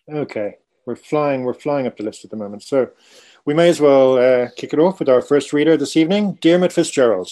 Okay, we're flying up the list at the moment. So we may as well kick it off with our first reader this evening, Diarmaid Fitzgerald.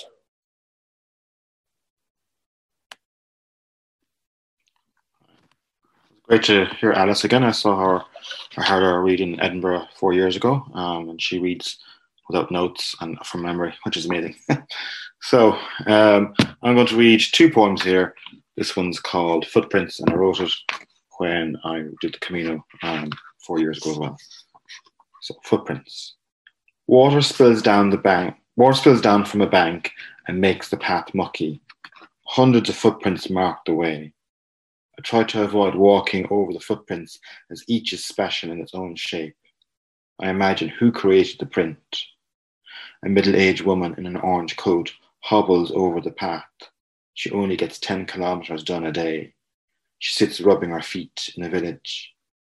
Great to hear Alice again. I saw her, I heard her read in Edinburgh 4 years ago, and she reads without notes and from memory, which is amazing. So I'm going to read two poems here. This one's called Footprints, and I wrote it when I did the Camino 4 years ago as well. So Footprints. Water spills down the bank. Water spills down from a bank and makes the path mucky. Hundreds of footprints mark the way. I try to avoid walking over the footprints as each is special in its own shape. I imagine who created the print. A middle-aged woman in an orange coat hobbles over the path. She only gets 10 kilometers done a day. She sits rubbing her feet in a village.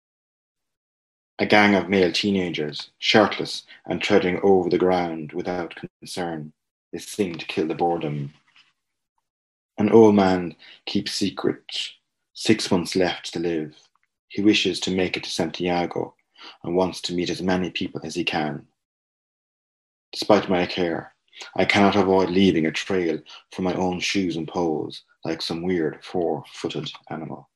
A gang of male teenagers, shirtless and treading over the ground without concern. They sing to kill the boredom. An old man keeps secret. 6 months left to live. He wishes to make it to Santiago and wants to meet as many people as he can. Despite my care, I cannot avoid leaving a trail for my own shoes and poles, like some weird four-footed animal.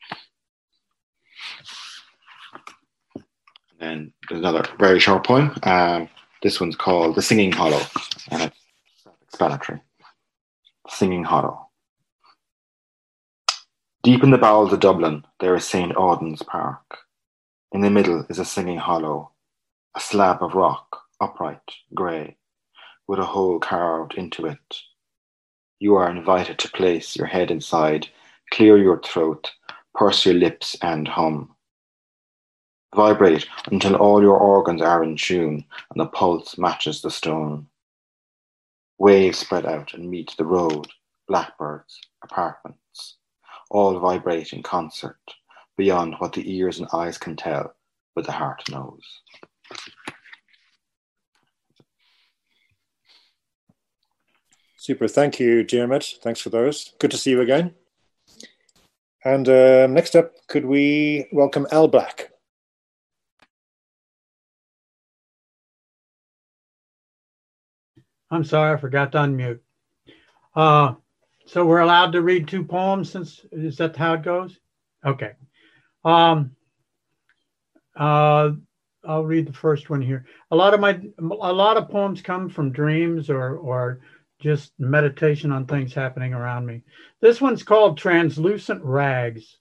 And there's another very short poem. This one's called The Singing Hollow, and it's self-explanatory. Singing Hollow. Deep in the bowels of Dublin, there is St. Auden's Park. In the middle is a singing hollow, a slab of rock, upright, grey, with a hole carved into it. You are invited to place your head inside, clear your throat, purse your lips and hum. Vibrate until all your organs are in tune and the pulse matches the stone. Waves spread out and meet the road, blackbirds, apartments. All vibrate in concert, beyond what the ears and eyes can tell, but the heart knows. Super, thank you, Diarmaid. Thanks for those. Good to see you again. And next up, could we welcome Al Black? I'm sorry, I forgot to unmute. So we're allowed to read two poems, is that how it goes? Okay. I'll read the first one here. A lot of poems come from dreams or just meditation on things happening around me. This one's called Translucent Rags.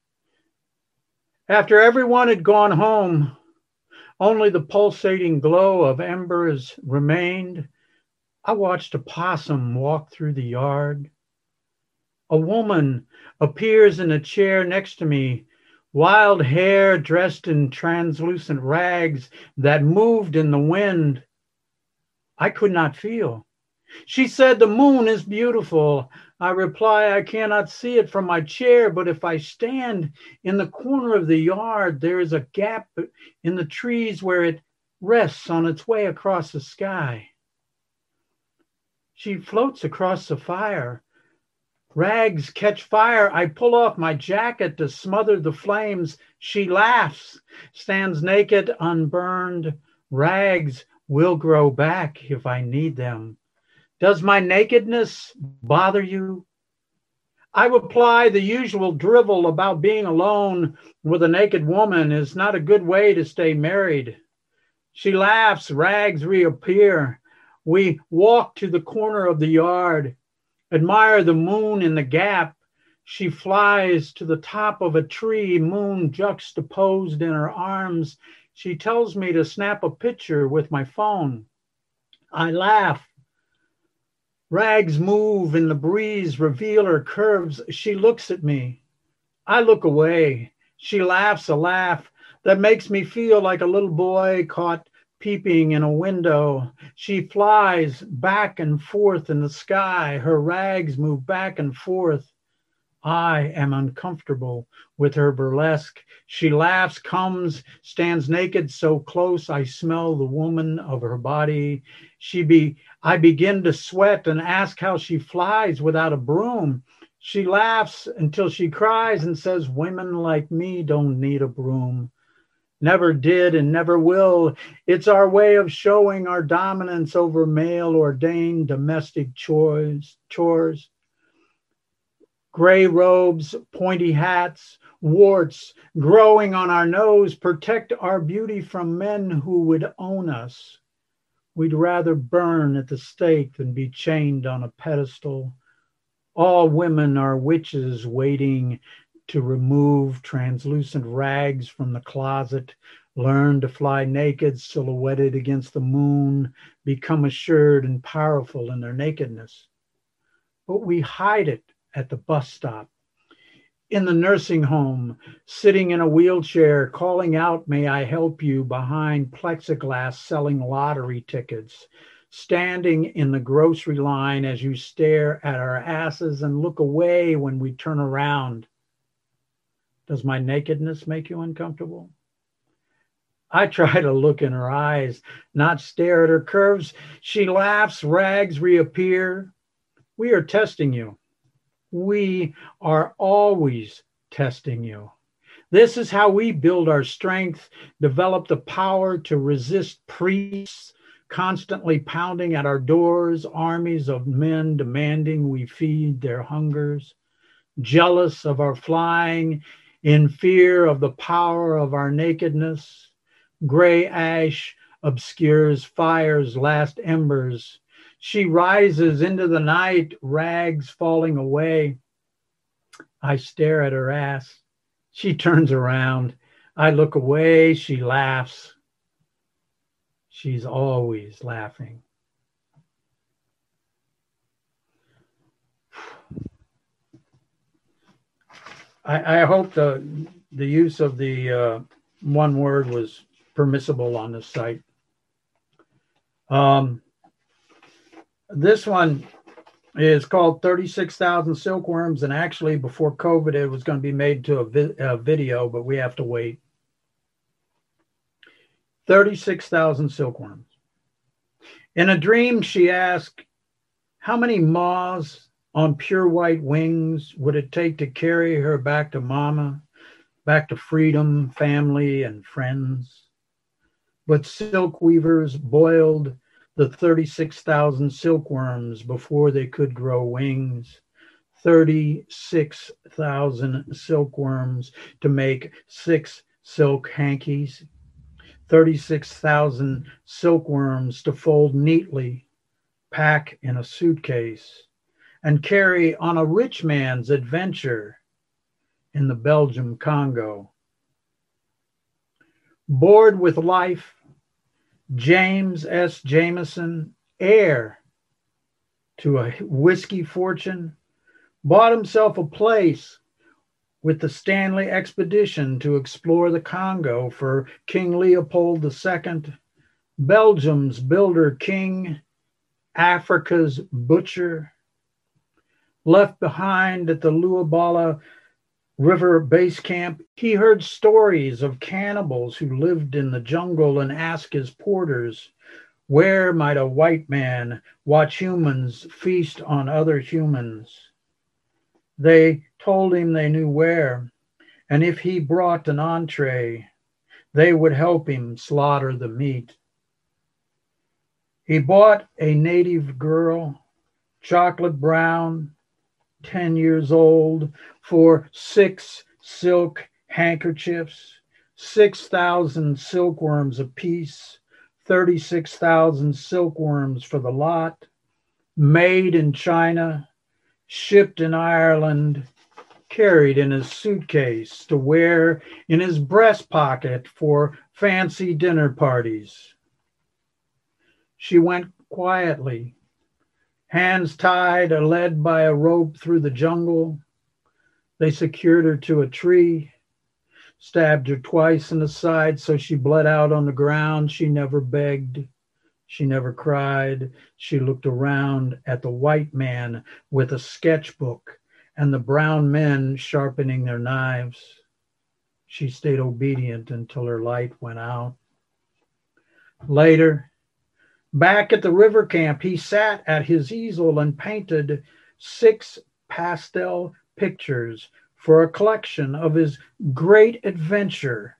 After everyone had gone home, only the pulsating glow of embers remained. I watched a possum walk through the yard. A woman appears in a chair next to me, wild hair dressed in translucent rags that moved in the wind. I could not feel. She said, "The moon is beautiful." I reply, "I cannot see it from my chair, but if I stand in the corner of the yard, there is a gap in the trees where it rests on its way across the sky." She floats across the fire. Rags catch fire. I pull off my jacket to smother the flames. She laughs, stands naked, unburned. Rags will grow back if I need them. Does my nakedness bother you? I reply, the usual drivel about being alone with a naked woman is not a good way to stay married. She laughs, rags reappear. We walk to the corner of the yard, admire the moon in the gap. She flies to the top of a tree, moon juxtaposed in her arms. She tells me to snap a picture with my phone. I laugh. Rags move in the breeze, reveal her curves. She looks at me. I look away. She laughs a laugh that makes me feel like a little boy caught peeping in a window. She flies back and forth in the sky. Her rags move back and forth. I am uncomfortable with her burlesque. She laughs, comes, stands naked so close I smell the woman of her body. I begin to sweat and ask how she flies without a broom. She laughs until she cries and says, "Women like me don't need a broom." never did and never will. It's our way of showing our dominance over male-ordained domestic chores. Gray robes, pointy hats, warts growing on our nose protect our beauty from men who would own us. We'd rather burn at the stake than be chained on a pedestal. All women are witches waiting to remove translucent rags from the closet, learn to fly naked, silhouetted against the moon, become assured and powerful in their nakedness. But we hide it at the bus stop, in the nursing home, sitting in a wheelchair, calling out, "May I help you?" behind plexiglass selling lottery tickets, standing in the grocery line as you stare at our asses and look away when we turn around. Does my nakedness make you uncomfortable? I try to look in her eyes, not stare at her curves. She laughs, rags reappear. We are testing you. We are always testing you. This is how we build our strength, develop the power to resist priests constantly pounding at our doors, armies of men demanding we feed their hungers, jealous of our flying, in fear of the power of our nakedness. Gray ash obscures fire's last embers. She rises into the night, rags falling away. I stare at her ass. She turns around. I look away. She laughs. She's always laughing. I hope the use of the one word was permissible on this site. This one is called 36,000 Silkworms, and actually before COVID, it was going to be made to a video, but we have to wait. 36,000 silkworms. In a dream, she asked, how many moths on pure white wings would it take to carry her back to mama, back to freedom, family, and friends? But silk weavers boiled the 36,000 silkworms before they could grow wings. 36,000 silkworms to make 6 silk hankies. 36,000 silkworms to fold neatly, pack in a suitcase, and carry on a rich man's adventure in the Belgium Congo. Bored with life, James S. Jameson, heir to a whiskey fortune, bought himself a place with the Stanley expedition to explore the Congo for King Leopold II, Belgium's builder king, Africa's butcher. Left behind at the Luabala River base camp, he heard stories of cannibals who lived in the jungle and asked his porters, where might a white man watch humans feast on other humans? They told him they knew where, and if he brought an entree, they would help him slaughter the meat. He bought a native girl, chocolate brown, 10 years old, for 6 silk handkerchiefs, 6,000 silkworms apiece, 36,000 silkworms for the lot, made in China, shipped in Ireland, carried in his suitcase to wear in his breast pocket for fancy dinner parties. She went quietly, hands tied or led by a rope through the jungle. They secured her to a tree, stabbed her twice in the side so she bled out on the ground. She never begged. She never cried. She looked around at the white man with a sketchbook and the brown men sharpening their knives. She stayed obedient until her light went out. Later, back at the river camp, he sat at his easel and painted 6 pastel pictures for a collection of his great adventure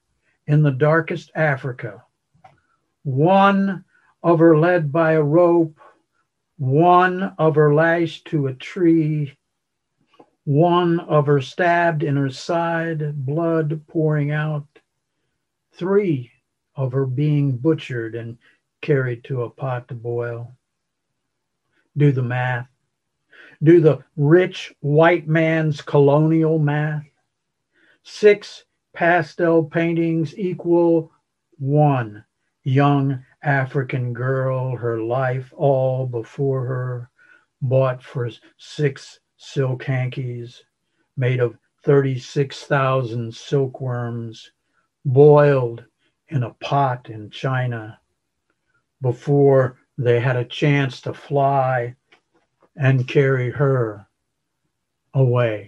in the darkest Africa. One of her led by a rope, one of her lashed to a tree, one of her stabbed in her side, blood pouring out, three of her being butchered and carried to a pot to boil. Do the math. Do the rich white man's colonial math. 6 pastel paintings equal 1 young African girl, her life all before her, bought for 6 silk hankies made of 36,000 silkworms, boiled in a pot in China before they had a chance to fly and carry her away.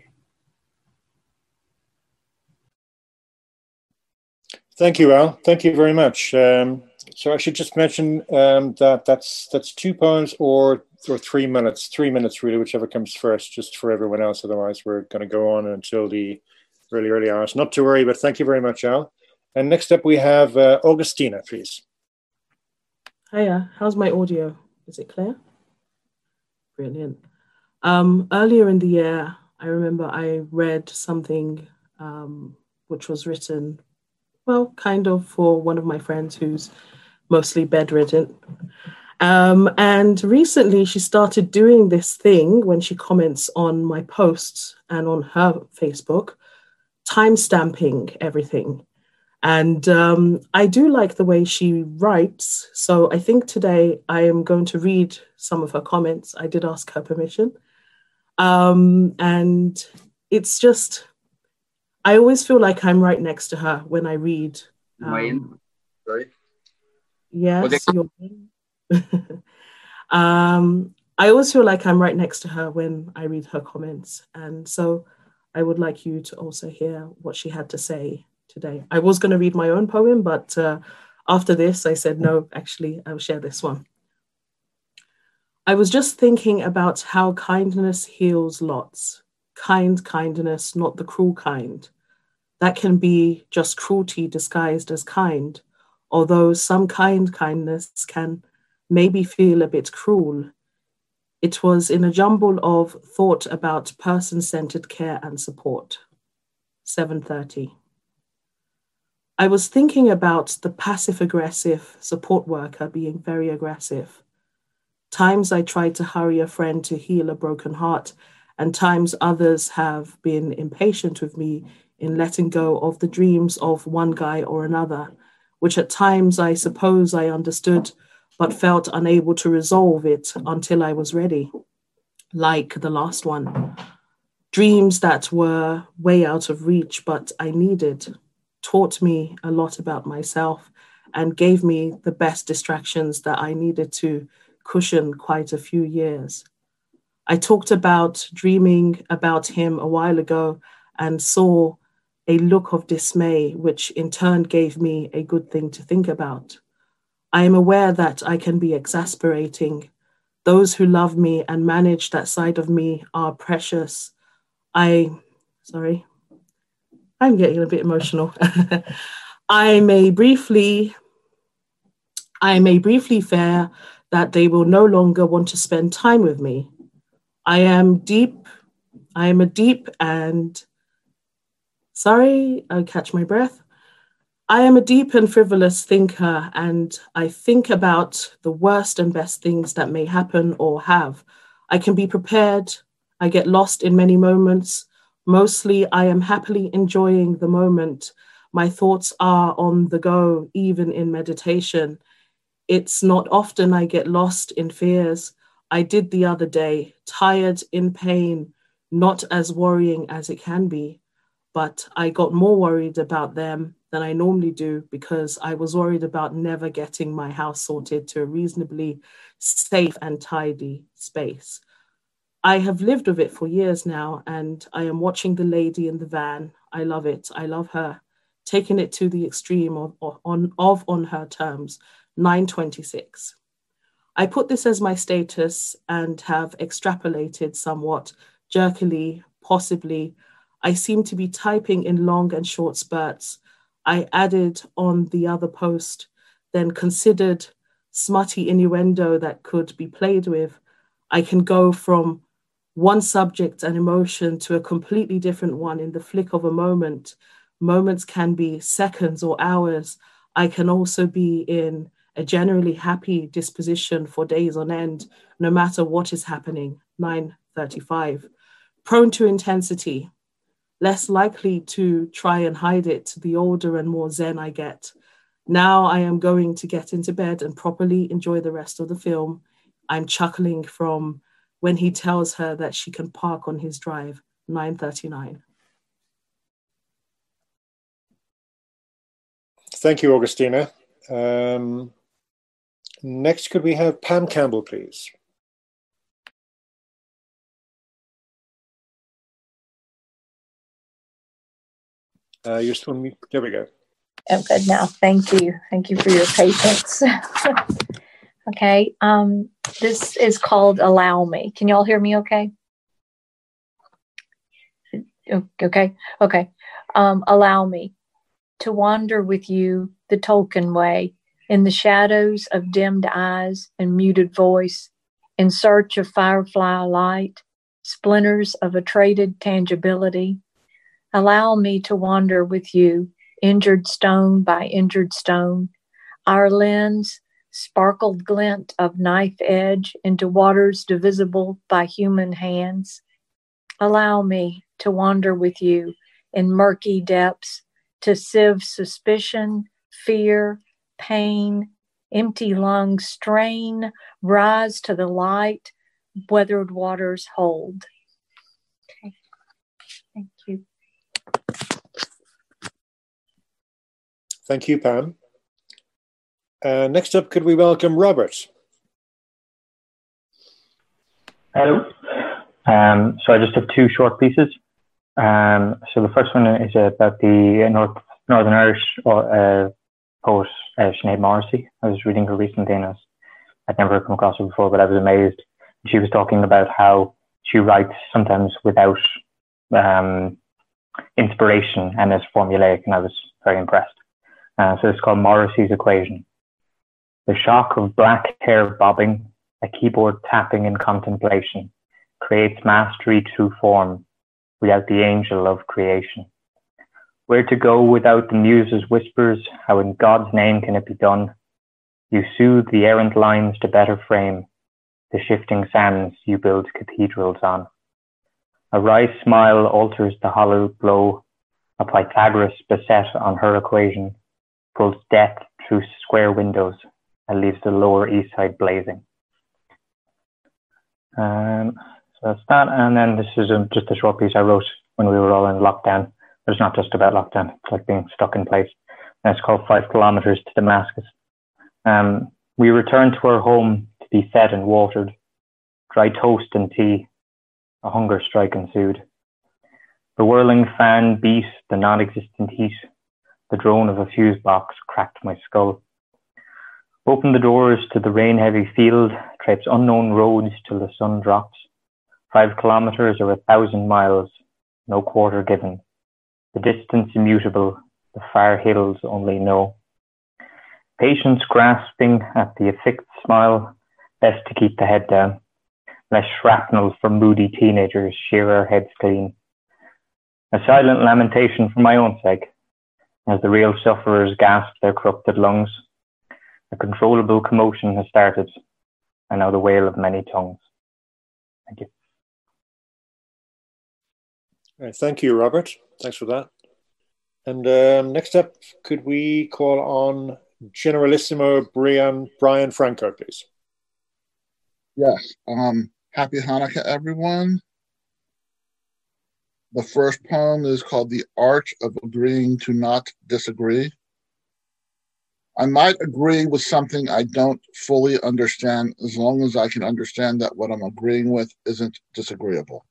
Thank you, Al. Thank you very much. So I should just mention that that's 2 poems or 3 minutes. 3 minutes, really, whichever comes first, just for everyone else. Otherwise, we're going to go on until the really early hours. Not to worry, but thank you very much, Al. And next up, we have Augustina, please. Hiya, how's my audio? Is it clear? Brilliant. Earlier in the year, I remember I read something which was written, well, kind of for one of my friends who's mostly bedridden. And recently she started doing this thing when she comments on my posts and on her Facebook, timestamping everything. And I do like the way she writes. So I think today I am going to read some of her comments. I did ask her permission. And it's just, I always feel like I'm right next to her when I read. Am I in? Sorry. Yes, you're in. I always feel like I'm right next to her when I read her comments. And so I would like you to also hear what she had to say today. I was going to read my own poem, but after this, I said, no, actually, I'll share this one. I was just thinking about how kindness heals lots. Kindness, not the cruel kind. That can be just cruelty disguised as kind, although some kindness can maybe feel a bit cruel. It was in a jumble of thought about person-centered care and support. 7:30. I was thinking about the passive-aggressive support worker being very aggressive. Times I tried to hurry a friend to heal a broken heart, and times others have been impatient with me in letting go of the dreams of one guy or another, which at times I suppose I understood, but felt unable to resolve it until I was ready, like the last one. Dreams that were way out of reach, but I needed, taught me a lot about myself, and gave me the best distractions that I needed to cushion quite a few years. I talked about dreaming about him a while ago and saw a look of dismay, which in turn gave me a good thing to think about. I am aware that I can be exasperating. Those who love me and manage that side of me are precious. I'm getting a bit emotional. I may briefly fear that they will no longer want to spend time with me. I am a deep and frivolous thinker, and I think about the worst and best things that may happen or have. I can be prepared. I get lost in many moments. Mostly, I am happily enjoying the moment. My thoughts are on the go, even in meditation. It's not often I get lost in fears. I did the other day, tired, in pain, not as worrying as it can be, but I got more worried about them than I normally do because I was worried about never getting my house sorted to a reasonably safe and tidy space. I have lived with it for years now, and I am watching the lady in the van. I love it. I love her. Taking it to the extreme of on her terms, 9:26. I put this as my status and have extrapolated somewhat jerkily, possibly. I seem to be typing in long and short spurts. I added on the other post, then considered smutty innuendo that could be played with. I can go from one subject and emotion to a completely different one in the flick of a moment. Moments can be seconds or hours. I can also be in a generally happy disposition for days on end, no matter what is happening. 9:35. Prone to intensity, less likely to try and hide it the older and more zen I get. Now I am going to get into bed and properly enjoy the rest of the film. I'm chuckling from when he tells her that she can park on his drive. 9:39. Thank you, Augustina. Next, could we have Pam Campbell, please? You're still mute. There we go. I'm good now. Thank you. Thank you for your patience. Okay. This is called Allow Me. Can y'all hear me okay? Okay. Allow me to wander with you the Tolkien way, in the shadows of dimmed eyes and muted voice, in search of firefly light, splinters of a traded tangibility. Allow me to wander with you, injured stone by injured stone, our lens, sparkled glint of knife edge into waters divisible by human hands. Allow me to wander with you in murky depths, to sieve suspicion, fear, pain, empty lungs strain, rise to the light, weathered waters hold. Okay, thank you. Thank you, Pam. Next up, could we welcome Robert? Hello. So I just have two short pieces. So the first one is about the Northern Irish poet Sinead Morrissey. I was reading her recently and I'd never come across her before, but I was amazed. She was talking about how she writes sometimes without inspiration and is formulaic, and I was very impressed. So it's called Morrissey's Equation. The shock of black hair bobbing, a keyboard tapping in contemplation, creates mastery through form, without the angel of creation. Where to go without the muse's whispers, how in God's name can it be done? You soothe the errant lines to better frame the shifting sands you build cathedrals on. A wry smile alters the hollow glow, a Pythagoras beset on her equation pulls death through square windows and leaves the Lower East Side blazing. So that's that, and then this is just a short piece I wrote when we were all in lockdown. But it's not just about lockdown, it's like being stuck in place. And it's called 5 Kilometers to Damascus. We returned to our home to be fed and watered, dry toast and tea. A hunger strike ensued. The whirling fan beat the non-existent heat. The drone of a fuse box cracked my skull. Open the doors to the rain-heavy field, traipse unknown roads till the sun drops. 5 kilometers or 1,000 miles, no quarter given. The distance immutable, the far hills only know. Patience grasping at the affixed smile, best to keep the head down. Less shrapnel from moody teenagers shear our heads clean. A silent lamentation for my own sake, as the real sufferers gasp their corrupted lungs. A controllable commotion has started, and now the wail of many tongues. Thank you. Thank you, Robert. Thanks for that. And next up, could we call on Generalissimo Brian Franco, please? Yes. Happy Hanukkah, everyone. The first poem is called The Art of Agreeing to Not Disagree. I might agree with something I don't fully understand as long as I can understand that what I'm agreeing with isn't disagreeable.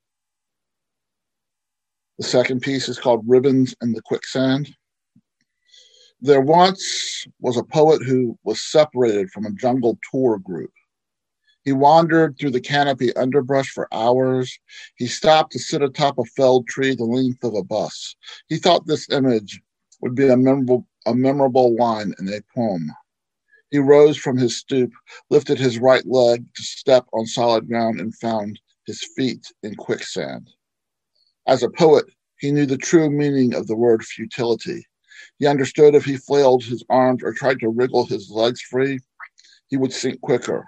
The second piece is called Ribbons in the Quicksand. There once was a poet who was separated from a jungle tour group. He wandered through the canopy underbrush for hours. He stopped to sit atop a felled tree the length of a bus. He thought this image would be a memorable a memorable line in a poem. He rose from his stoop, lifted his right leg to step on solid ground, and found his feet in quicksand. As a poet, he knew the true meaning of the word futility. He understood if he flailed his arms or tried to wriggle his legs free, he would sink quicker.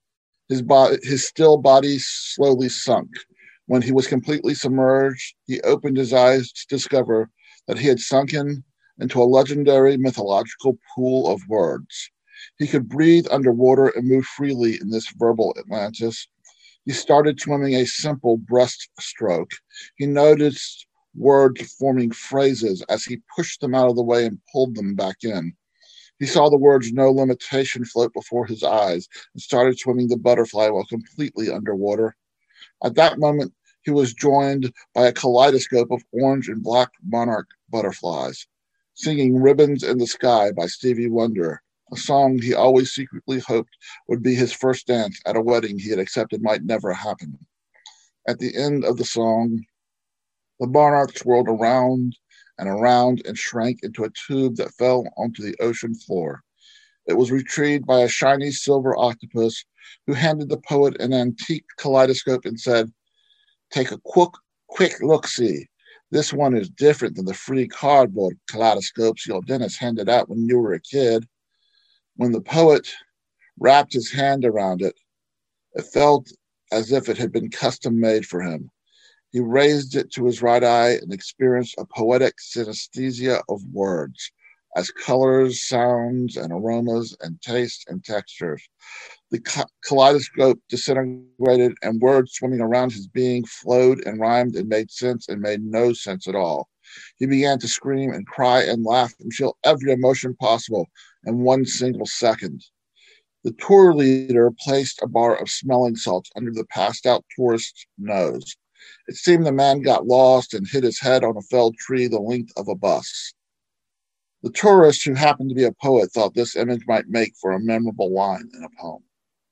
His still body slowly sunk. When he was completely submerged, he opened his eyes to discover that he had sunken into a legendary mythological pool of words. He could breathe underwater and move freely in this verbal Atlantis. He started swimming a simple breaststroke. He noticed words forming phrases as he pushed them out of the way and pulled them back in. He saw the words "no limitation" float before his eyes and started swimming the butterfly while completely underwater. At that moment, he was joined by a kaleidoscope of orange and black monarch butterflies, singing "Ribbons in the Sky" by Stevie Wonder, a song he always secretly hoped would be his first dance at a wedding he had accepted might never happen. At the end of the song, the monarchs whirled around and shrank into a tube that fell onto the ocean floor. It was retrieved by a shiny silver octopus who handed the poet an antique kaleidoscope and said, "Take a quick look-see. This one is different than the free cardboard kaleidoscopes your dentist handed out when you were a kid." When the poet wrapped his hand around it, it felt as if it had been custom made for him. He raised it to his right eye and experienced a poetic synesthesia of words, as colors, sounds, and aromas, and tastes and textures. The kaleidoscope disintegrated, and words swimming around his being flowed and rhymed and made sense and made no sense at all. He began to scream and cry and laugh and feel every emotion possible in one single second. The tour leader placed a bar of smelling salts under the passed-out tourist's nose. It seemed the man got lost and hit his head on a felled tree the length of a bus. The tourist, who happened to be a poet, thought this image might make for a memorable line in a poem.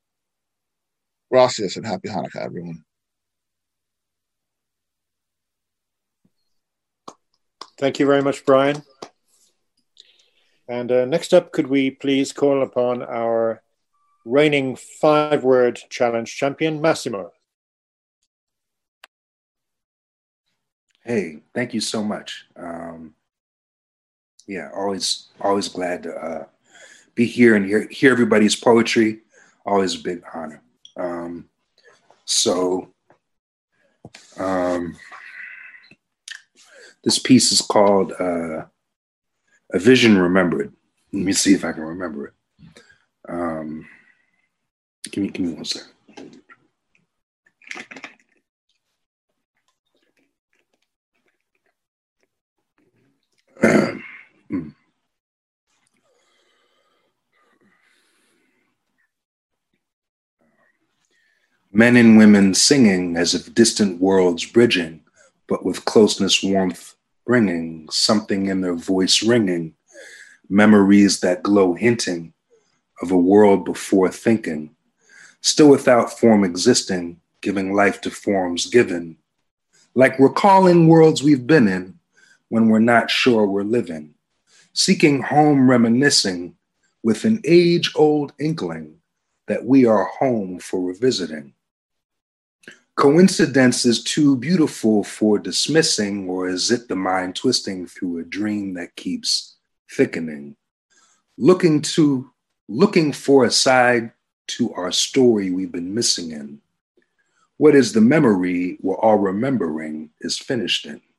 Gracias and happy Hanukkah, everyone. Thank you very much, Brian. And next up, could we please call upon our reigning 5-word challenge champion, Massimo. Hey, thank you so much. Always glad to be here and hear everybody's poetry. Always a big honor. This piece is called A Vision Remembered. Let me see if I can remember it. Give me 1 second. Men and women singing as if distant worlds bridging, but with closeness warmth bringing, something in their voice ringing, memories that glow hinting of a world before thinking, still without form existing, giving life to forms given, like recalling worlds we've been in when we're not sure we're living, seeking home reminiscing with an age-old inkling that we are home for revisiting. Coincidence is too beautiful for dismissing, or is it the mind twisting through a dream that keeps thickening? Looking for a side to our story we've been missing in. What is the memory we're all remembering is finished in?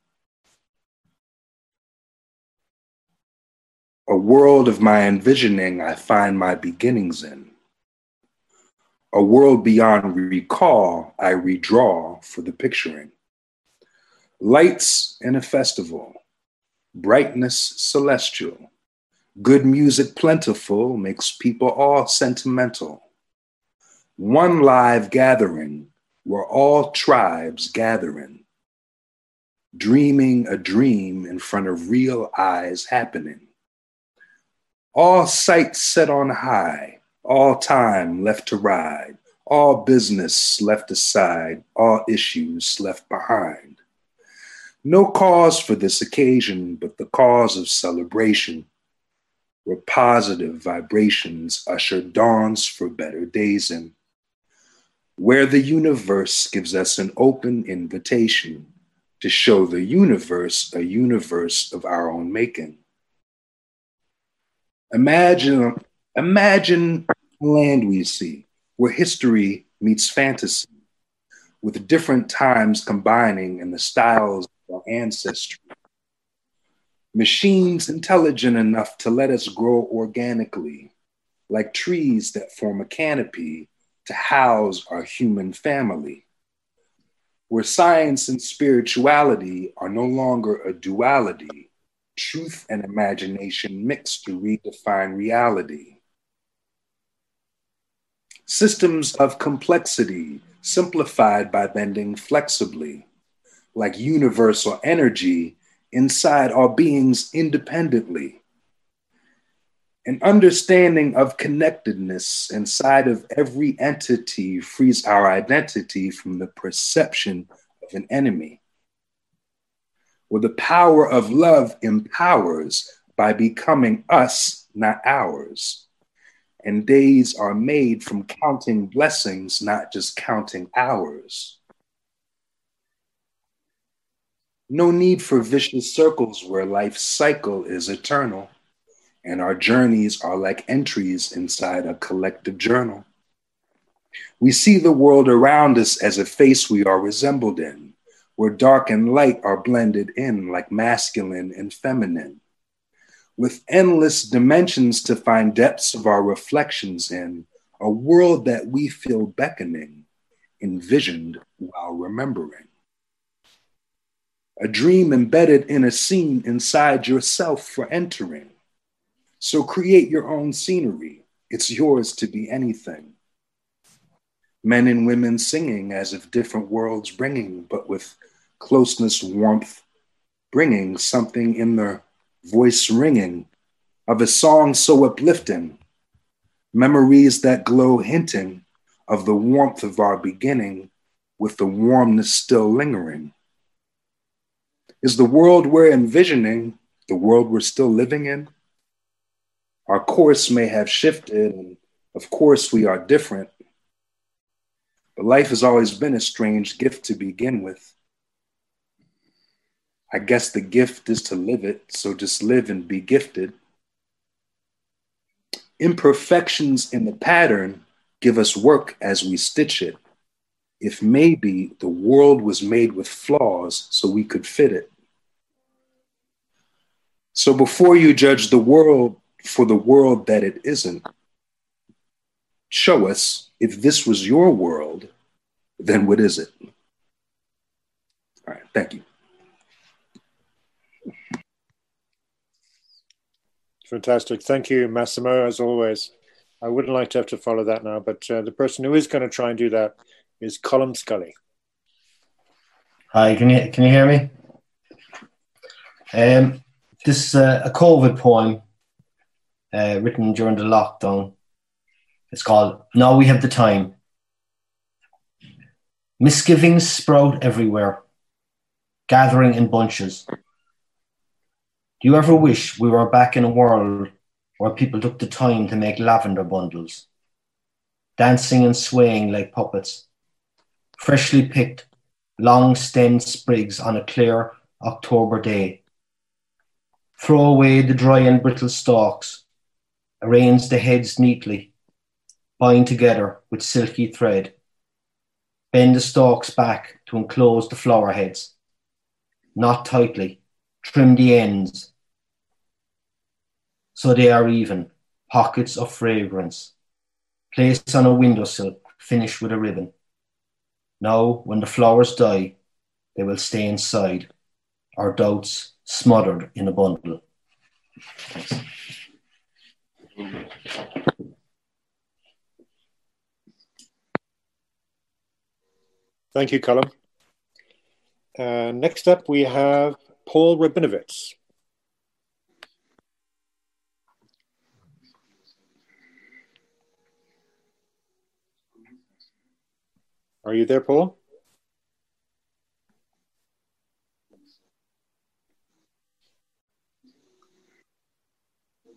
A world of my envisioning I find my beginnings in. A world beyond recall I redraw for the picturing. Lights in a festival, brightness celestial, good music plentiful makes people all sentimental. One live gathering where all tribes gathering, dreaming a dream in front of real eyes happening. All sights set on high, all time left to ride, all business left aside, all issues left behind. No cause for this occasion, but the cause of celebration. where positive vibrations usher dawns for better days in, where the universe gives us an open invitation to show the universe a universe of our own making. Imagine a land we see where history meets fantasy, with different times combining in the styles of our ancestry. Machines intelligent enough to let us grow organically, like trees that form a canopy to house our human family, where science and spirituality are no longer a duality, truth and imagination mix to redefine reality. Systems of complexity simplified by bending flexibly, like universal energy inside our beings independently. An understanding of connectedness inside of every entity frees our identity from the perception of an enemy, where the power of love empowers by becoming us, not ours. And days are made from counting blessings, not just counting hours. No need for vicious circles where life's cycle is eternal, and our journeys are like entries inside a collective journal. We see the world around us as a face we are resembled in, where dark and light are blended in like masculine and feminine, with endless dimensions to find depths of our reflections in, a world that we feel beckoning, envisioned while remembering. A dream embedded in a scene inside yourself for entering. So create your own scenery. It's yours to be anything. Men and women singing as if different worlds bringing, but with closeness, warmth, bringing something in their voice ringing of a song so uplifting. Memories that glow hinting of the warmth of our beginning with the warmness still lingering. Is the world we're envisioning the world we're still living in? Our course may have shifted, and of course we are different. But life has always been a strange gift to begin with. I guess the gift is to live it, so just live and be gifted. Imperfections in the pattern give us work as we stitch it. If maybe the world was made with flaws so we could fit it. So before you judge the world for the world that it isn't, show us if this was your world, then what is it? All right, thank you. Fantastic. Thank you, Massimo, as always. I wouldn't like to have to follow that now, but the person who is going to try and do that is Colm Scully. Hi, can you hear me? This is a COVID poem written during the lockdown. It's called Now We Have the Time. Misgivings sprout everywhere, gathering in bunches. Do you ever wish we were back in a world where people took the time to make lavender bundles, dancing and swaying like puppets, freshly picked, long-stemmed sprigs on a clear October day? Throw away the dry and brittle stalks, arrange the heads neatly, bind together with silky thread, bend the stalks back to enclose the flower heads, knot tightly, trim the ends so they are even, pockets of fragrance. Place on a windowsill, finish with a ribbon. Now, when the flowers die, they will stay inside, our doubts smothered in a bundle. Thanks. Thank you, Colm. Next up, we have Paul Rabinowitz. Are you there, Paul?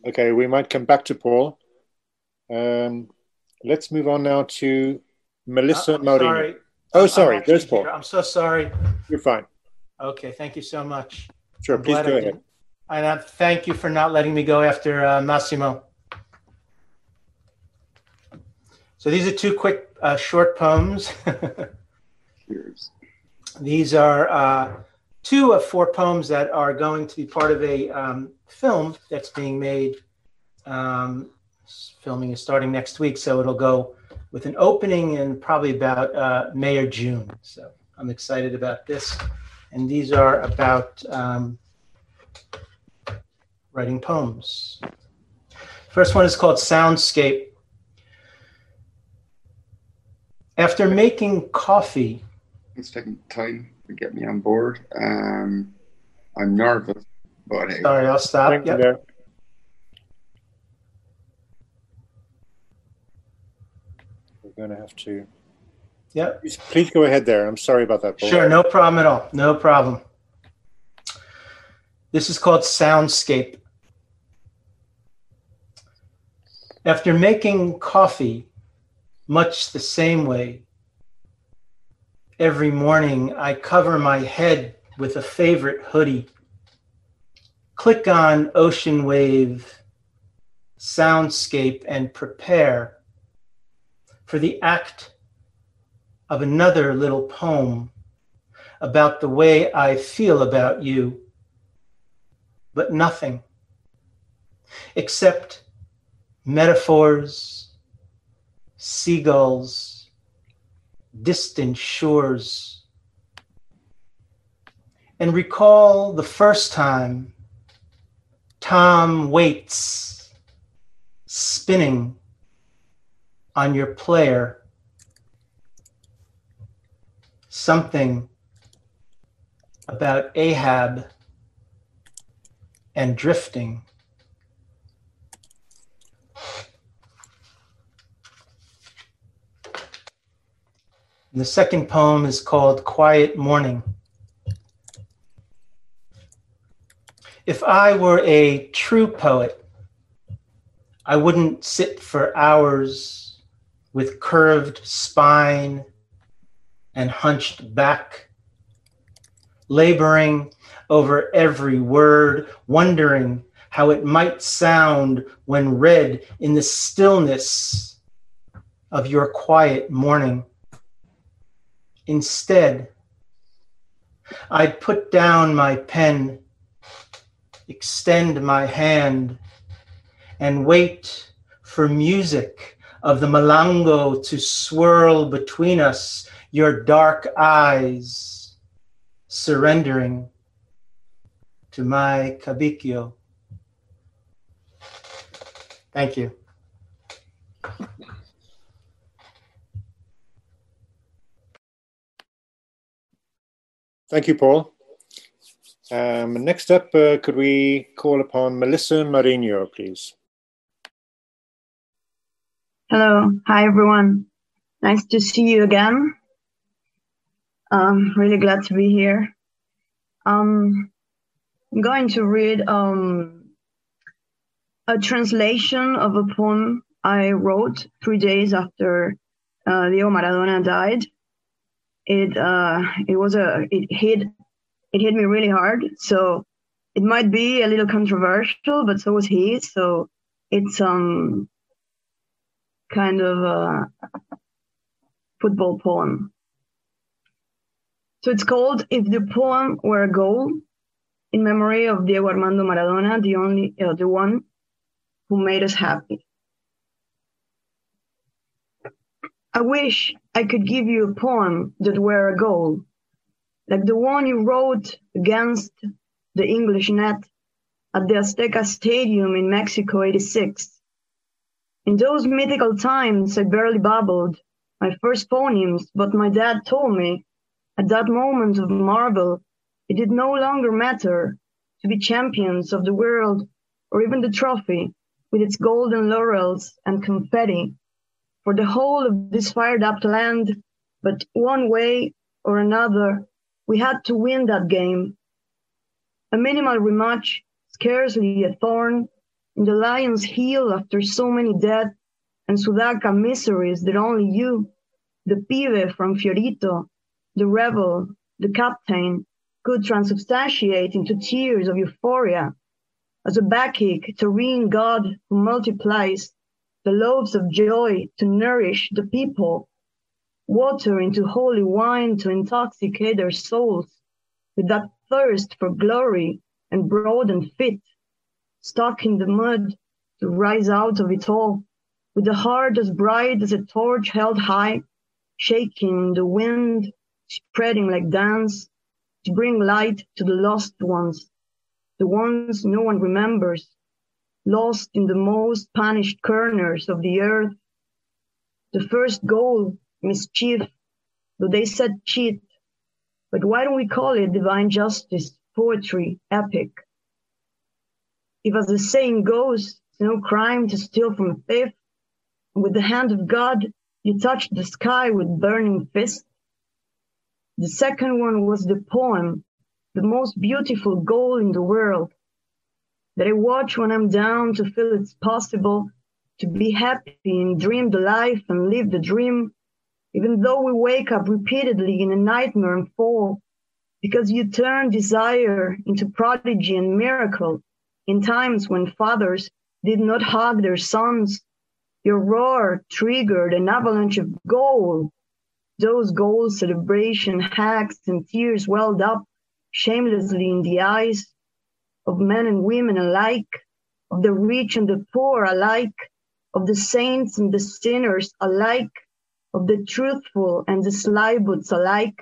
Okay, we might come back to Paul. Let's move on now to Melissa Mourinho. Sorry. Oh, sorry. I'm There's Paul. here. I'm so sorry. You're fine. Okay, thank you so much. Sure, please go ahead. And thank you for not letting me go after Massimo. So these are two quick, short poems. These are 2 of 4 poems that are going to be part of a film that's being made. Filming is starting next week, so it'll go with an opening in probably about May or June. So I'm excited about this. And these are about writing poems. First one is called Soundscape. After making coffee. It's taking time to get me on board. I'm nervous, but hey. Sorry, I'll stop. Yep. We're going to have to. Yeah. Please go ahead there. I'm sorry about that, Paul. Sure, no problem at all. No problem. This is called Soundscape. After making coffee, much the same way, every morning I cover my head with a favorite hoodie, click on Ocean Wave, Soundscape, and prepare for the act of another little poem about the way I feel about you, but nothing except metaphors, seagulls, distant shores, and recall the first time Tom Waits spinning on your player, something about Ahab and drifting. And the second poem is called Quiet Morning. If I were a true poet, I wouldn't sit for hours with curved spine and hunched back, laboring over every word, wondering how it might sound when read in the stillness of your quiet morning. Instead, I'd put down my pen, extend my hand, and wait for music of the Malango to swirl between us, your dark eyes surrendering to my cabicchio. Thank you. Thank you, Paul. Next up, could we call upon Melissa Mourinho, please? Hello. Hi, everyone. Nice to see you again. Really glad to be here. I'm going to read a translation of a poem I wrote 3 days after Diego Maradona died. It hit me really hard, so it might be a little controversial, but so was he. So it's kind of a football poem. So it's called "If the Poem Were a Goal," in memory of Diego Armando Maradona, the one who made us happy. I wish I could give you a poem that were a goal, like the one you wrote against the English net at the Azteca Stadium in Mexico '86. In those mythical times, I barely babbled my first phonemes, but my dad told me at that moment of marvel, it did no longer matter to be champions of the world or even the trophy with its golden laurels and confetti for the whole of this fired-up land, but one way or another, we had to win that game. A minimal rematch, scarcely a thorn, in the lion's heel after so many dead and Sudaca miseries that only you, the pibe from Fiorito, the rebel, the captain, could transubstantiate into tears of euphoria, as a bacchic, terrene god who multiplies the loaves of joy to nourish the people, water into holy wine to intoxicate their souls, with that thirst for glory and broad and fit, stuck in the mud to rise out of it all, with a heart as bright as a torch held high, shaking in the wind, spreading like dance, to bring light to the lost ones, the ones no one remembers, lost in the most punished corners of the earth. The first goal, mischief, though they said cheat, but why don't we call it divine justice, poetry, epic? If, as the saying goes, it's no crime to steal from a thief, with the hand of God you touched the sky with burning fist. The second one was the poem, the most beautiful goal in the world, that I watch when I'm down to feel it's possible to be happy and dream the life and live the dream, even though we wake up repeatedly in a nightmare and fall, because you turn desire into prodigy and miracle in times when fathers did not hug their sons. Your roar triggered an avalanche of gold. Those gold celebration hacks and tears welled up shamelessly in the eyes of men and women alike, of the rich and the poor alike, of the saints and the sinners alike, of the truthful and the slybuts alike.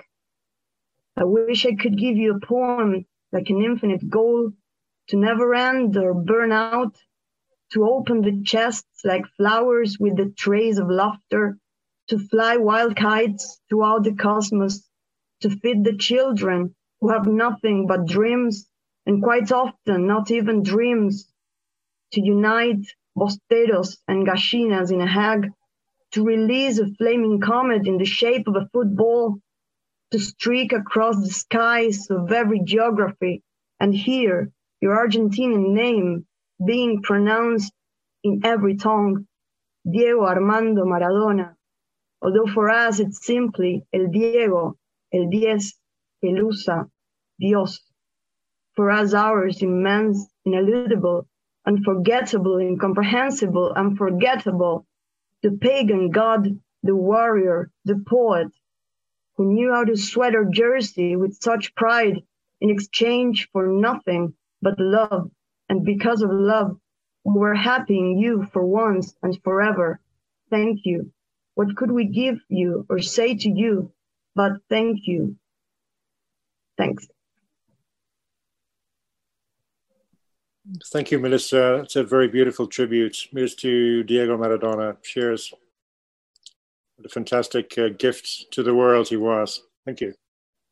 I wish I could give you a poem like an infinite goal, to never end or burn out, to open the chests like flowers with the trays of laughter, to fly wild kites throughout the cosmos, to feed the children who have nothing but dreams, and quite often not even dreams, to unite bosteros and gallinas in a hag, to release a flaming comet in the shape of a football, to streak across the skies of every geography and hear your Argentinian name being pronounced in every tongue, Diego Armando Maradona, although for us it's simply El Diego, El Diez, Pelusa, Dios. For us, ours immense, ineludible, unforgettable, incomprehensible, unforgettable, the pagan god, the warrior, the poet, who knew how to sweat our jersey with such pride in exchange for nothing but love, and because of love, we were happy in you for once and forever. Thank you. What could we give you or say to you but thank you? Thanks. Thank you, Melissa. It's a very beautiful tribute. Here's to Diego Maradona. Cheers. What a fantastic gift to the world he was. Thank you.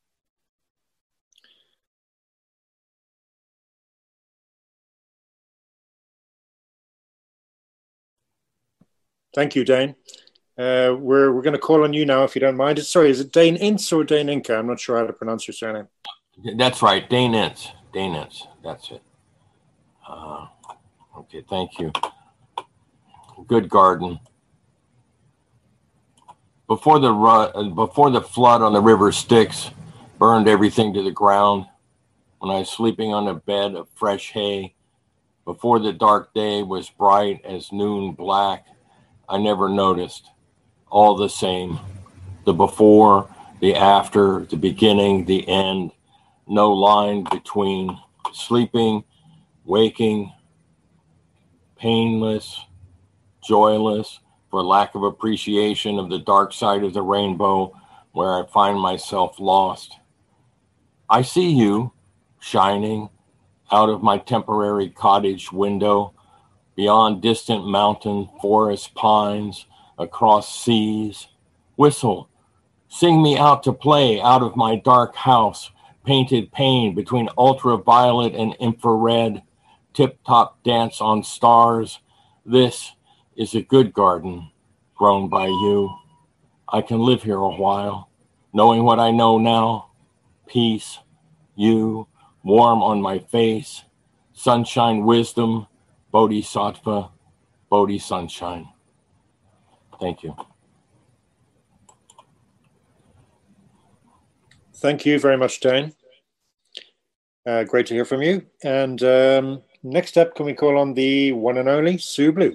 Thank you, Dane. We're going to call on you now, if you don't mind. Sorry, is it Dane Ince or Dane Inca? I'm not sure how to pronounce your surname. That's right, Dane Ince. Dane Ince. That's it. Okay, thank you. Good garden. Before the flood on the river Styx burned everything to the ground, when I was sleeping on a bed of fresh hay, before the dark day was bright as noon black, I never noticed. All the same, the before, the after, the beginning, the end, no line between sleeping, waking, painless, joyless, for lack of appreciation of the dark side of the rainbow where I find myself lost. I see you shining out of my temporary cottage window, beyond distant mountain, forest, pines, across seas. Whistle, sing me out to play out of my dark house, painted pane between ultraviolet and infrared, tip-top dance on stars. This is a good garden grown by you. I can live here a while, knowing what I know now. Peace, you, warm on my face, sunshine, wisdom, Bodhisattva, Bodhi Sunshine. Thank you. Thank you very much, Dane. Great to hear from you. And next up, can we call on the one and only Sue Blue?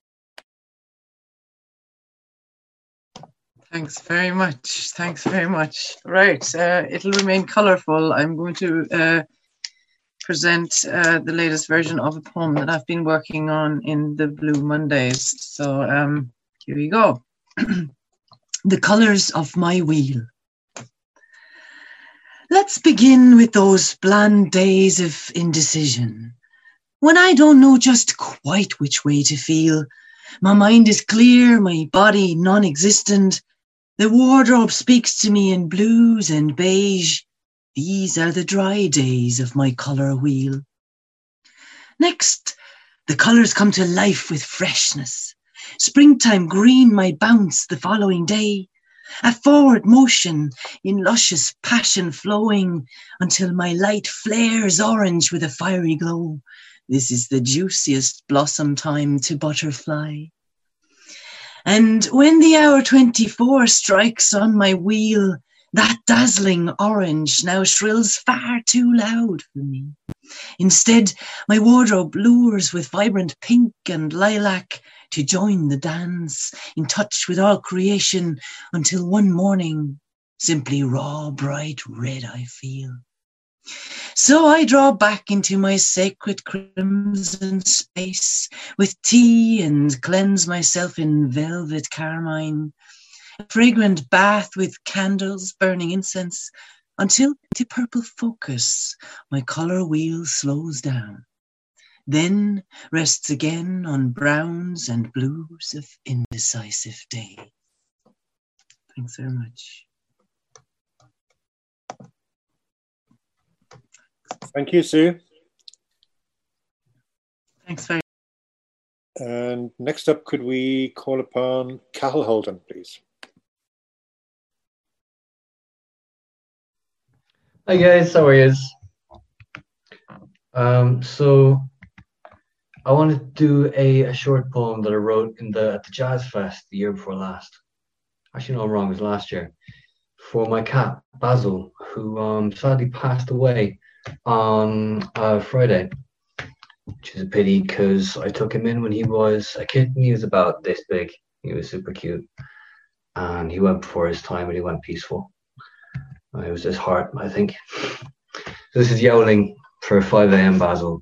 Thanks very much. Thanks very much. Right, it'll remain colourful. I'm going to present the latest version of a poem that I've been working on in the Blue Mondays. So here we go. The Colours of My Wheel. Let's begin with those bland days of indecision, when I don't know just quite which way to feel. My mind is clear, my body non-existent. The wardrobe speaks to me in blues and beige. These are the dry days of my colour wheel. Next, the colours come to life with freshness. Springtime green might bounce the following day. A forward motion in luscious passion flowing until my light flares orange with a fiery glow. This is the juiciest blossom time to butterfly. And when the hour 24 strikes on my wheel, that dazzling orange now shrills far too loud for me. Instead, my wardrobe lures with vibrant pink and lilac to join the dance, in touch with all creation, until one morning, simply raw, bright red I feel. So I draw back into my sacred crimson space with tea and cleanse myself in velvet carmine, a fragrant bath with candles burning incense, until to purple focus my colour wheel slows down, then rests again on browns and blues of indecisive day. Thanks very much. Thank you, Sue. Thanks very much. And next up, could we call upon Cathal Holden, please? Hi guys, how are you? So I wanted to do a short poem that I wrote at the Jazz Fest the year before last. Actually, no, I'm wrong, it was last year. For my cat, Basil, who sadly passed away on Friday, which is a pity because I took him in when he was a kitten. He was about this big. He was super cute. And he went before his time and he went peaceful. It was his heart, I think. This is Yowling for 5 a.m. Basil.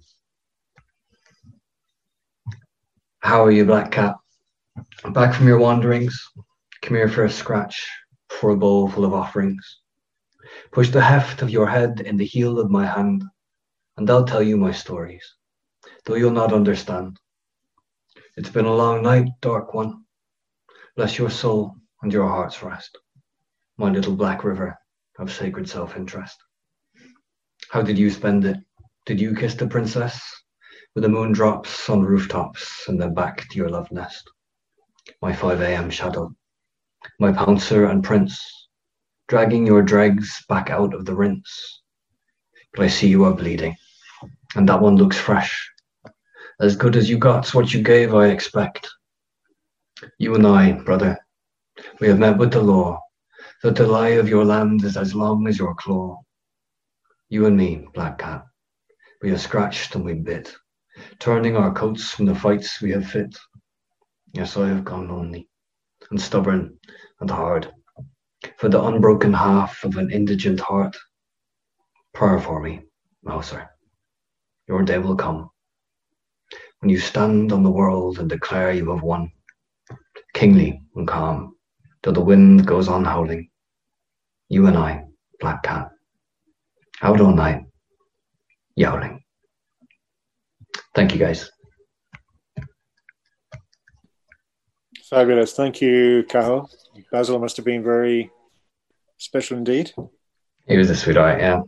How are you, Black Cat? Back from your wanderings? Come here for a scratch, for a bowl full of offerings. Push the heft of your head in the heel of my hand, and I'll tell you my stories, though you'll not understand. It's been a long night, dark one. Bless your soul and your heart's rest, my little black river of sacred self-interest. How did you spend it? Did you kiss the princess with the moon drops on rooftops and then back to your love nest? My 5 a.m. shadow, my pouncer and prince, dragging your dregs back out of the rinse. But I see you are bleeding, and that one looks fresh. As good as you got's what you gave, I expect. You and I, brother, we have met with the law, that the lie of your land is as long as your claw. You and me, Black Cat, we have scratched and we bit, turning our coats from the fights we have fit. Yes, I have gone lonely, and stubborn, and hard, for the unbroken half of an indigent heart. Purr for me, Mouser. Your day will come, when you stand on the world and declare you have won, kingly and calm, till the wind goes on howling. You and I, Black Cat, out all night, yowling. Thank you, guys. Fabulous. Thank you, Cathal. Basil must have been very special indeed. He was a sweetheart, yeah.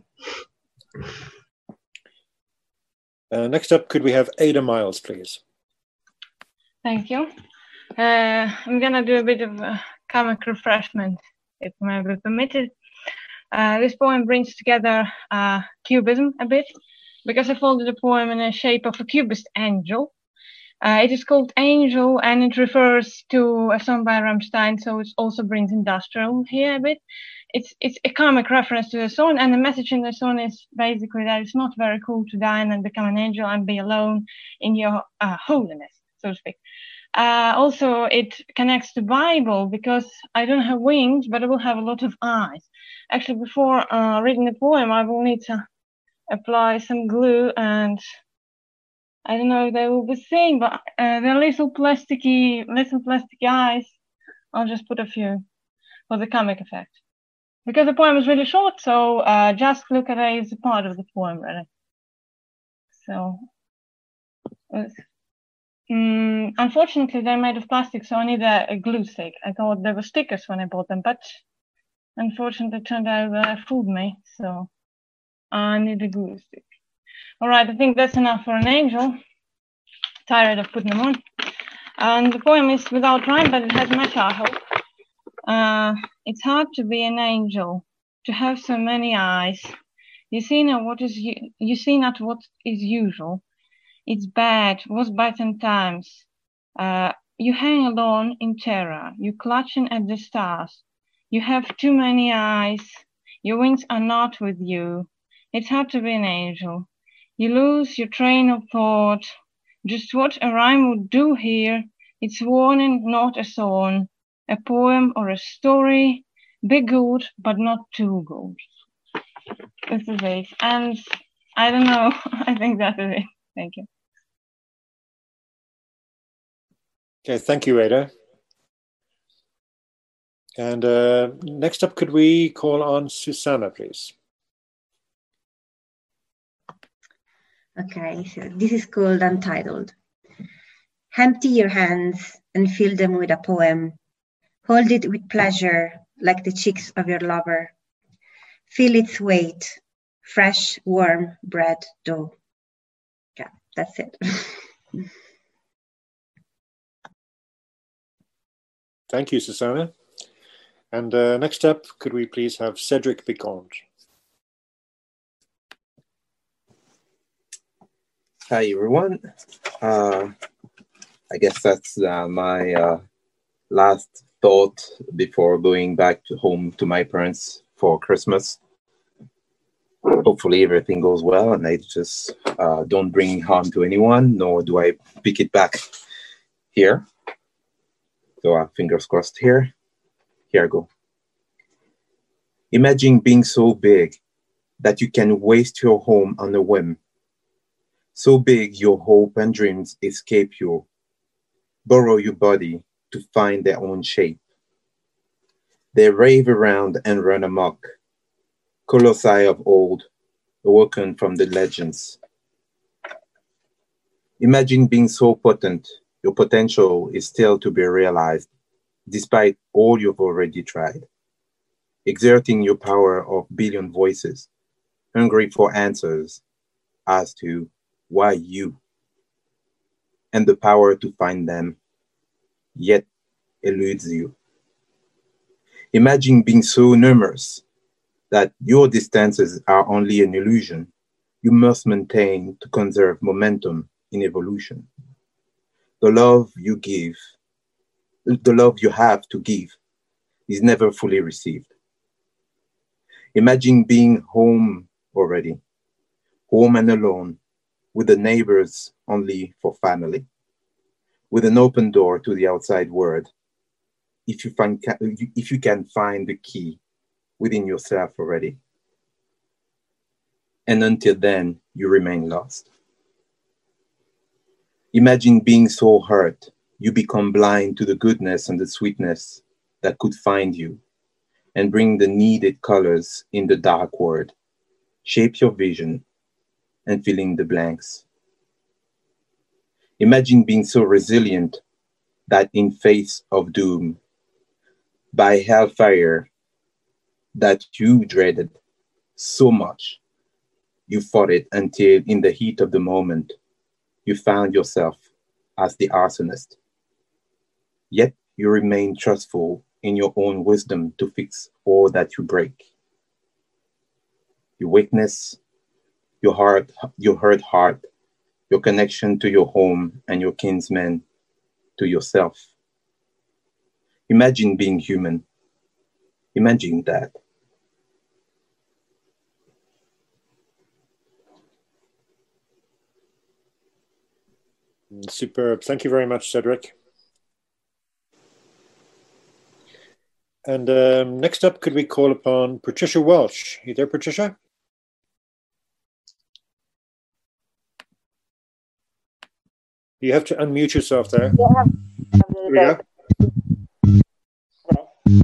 Next up, could we have Ada Miles, please? Thank you. I'm going to do a bit of a comic refreshment, if may be permitted. This poem brings together cubism a bit, because I folded the poem in the shape of a cubist angel, It is called Angel, and it refers to a song by Rammstein, so it also brings industrial here a bit. It's a comic reference to the song, and the message in the song is basically that it's not very cool to die and then become an angel and be alone in your holiness, so to speak. Also, it connects to Bible because I don't have wings, but I will have a lot of eyes. Actually, before reading the poem, I will need to apply some glue, and I don't know if they will be seen, but they're little plasticky eyes. I'll just put a few for the comic effect. Because the poem is really short, so just look at it as a part of the poem, really. So, unfortunately, they're made of plastic, so I need a glue stick. I thought they were stickers when I bought them, but unfortunately, it turned out that fooled me, so I need a glue stick. All right, I think that's enough for an angel. Tired of putting them on. And the poem is without rhyme, but it has much, I hope. It's hard to be an angel, to have so many eyes. You see not what is usual. It's bad, was bad sometimes. You hang alone in terror. You clutching at the stars. You have too many eyes. Your wings are not with you. It's hard to be an angel. You lose your train of thought. Just what a rhyme would do here. It's warning, not a song. A poem or a story. Be good, but not too good. This is it. And I don't know. I think that is it. Thank you. Okay, thank you, Ada. And next up, could we call on Susanna, please? Okay, so this is called Untitled. Empty your hands and fill them with a poem. Hold it with pleasure, like the cheeks of your lover. Feel its weight, fresh, warm bread dough. Yeah, that's it. Thank you, Susanna. And next up, could we please have Cedric Vicomte? Hi, everyone. I guess that's my last thought before going back home to my parents for Christmas. Hopefully everything goes well and I just don't bring harm to anyone, nor do I pick it back here. So fingers crossed here. Here I go. Imagine being so big that you can waste your home on a whim. So big your hope and dreams escape you. Borrow your body to find their own shape. They rave around and run amok. Colossi of old, awoken from the legends. Imagine being so potent, your potential is still to be realized, despite all you've already tried. Exerting your power of billion voices, hungry for answers as to why you, and the power to find them, yet eludes you. Imagine being so numerous that your distances are only an illusion you must maintain to conserve momentum in evolution. The love you give, the love you have to give is never fully received. Imagine being home already, home and alone, with the neighbors only for family, with an open door to the outside world, if you can find the key within yourself already. And until then, you remain lost. Imagine being so hurt, you become blind to the goodness and the sweetness that could find you and bring the needed colors in the dark world, shape your vision, and fill in the blanks. Imagine being so resilient that in face of doom, by hellfire that you dreaded so much, you fought it until in the heat of the moment, you found yourself as the arsonist. Yet you remain trustful in your own wisdom to fix all that you break. Your weakness, your hurt heart, your connection to your home and your kinsmen, to yourself. Imagine being human. Imagine that. Superb. Thank you very much, Cedric. And next up, could we call upon Patricia Walsh? You there, Patricia? You have to unmute yourself there. Yeah, There we go.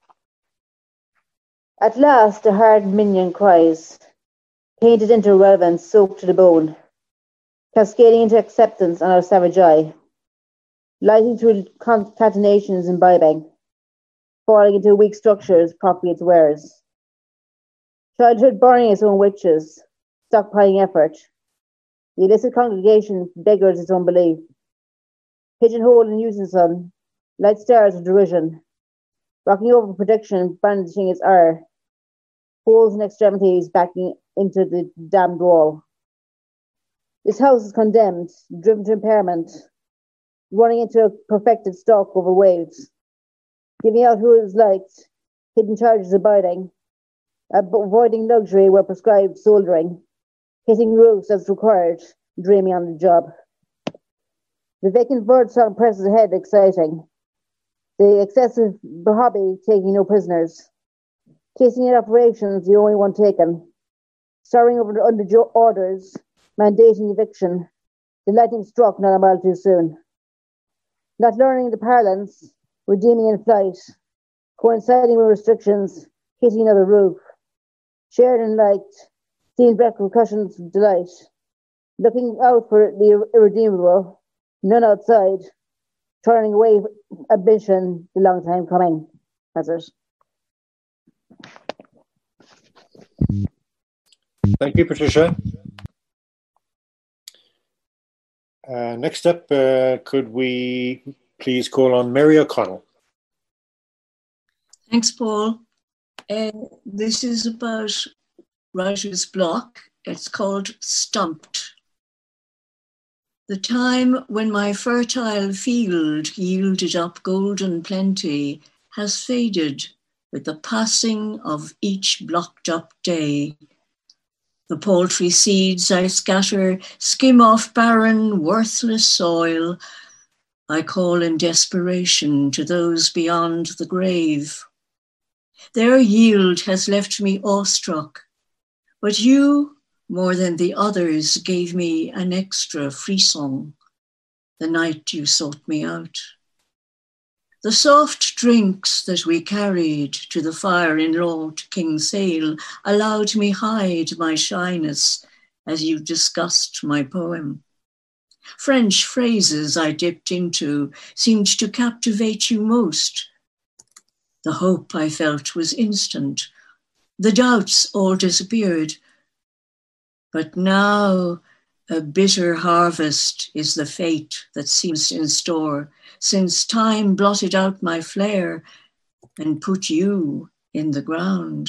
At last, a hard minion cries, painted into relevance, soaked to the bone, cascading into acceptance on our savage eye, lighting through concatenations, imbibing, falling into weak structures, copy its wares. Childhood burning its own witches, stockpiling effort. The illicit congregation beggars its own belief. Pigeonholed in unison, light stars of derision, rocking over prediction, bandaging its ire, holes and extremities backing into the damned wall. This house is condemned, driven to impairment, running into a perfected stalk over waves, giving out who is liked, hidden charges abiding, avoiding luxury where prescribed soldering, hitting roofs as required, dreaming on the job. The vacant bird song presses ahead, exciting. The excessive hobby taking no prisoners. Casing in operations, the only one taken. Starring over under orders, mandating eviction. The lightning struck not a mile too soon. Not learning the parlance, redeeming in flight. Coinciding with restrictions, hitting another roof. Shared and liked, seeing repercussions of delight. Looking out for the irredeemable, none outside. Turning away ambition, the long time coming. That's it. Thank you, Patricia. Next up, could we please call on Mary O'Connell? Thanks, Paul. This is about writer's block. It's called Stumped. The time when my fertile field yielded up golden plenty has faded with the passing of each blocked up day. The paltry seeds I scatter skim off barren, worthless soil. I call in desperation to those beyond the grave. Their yield has left me awestruck, but you, more than the others, gave me an extra frisson the night you sought me out. The soft drinks that we carried to the fire in Lord Kingsale allowed me hide my shyness as you discussed my poem. French phrases I dipped into seemed to captivate you most. The hope I felt was instant. The doubts all disappeared. But now a bitter harvest is the fate that seems in store, since time blotted out my flair and put you in the ground.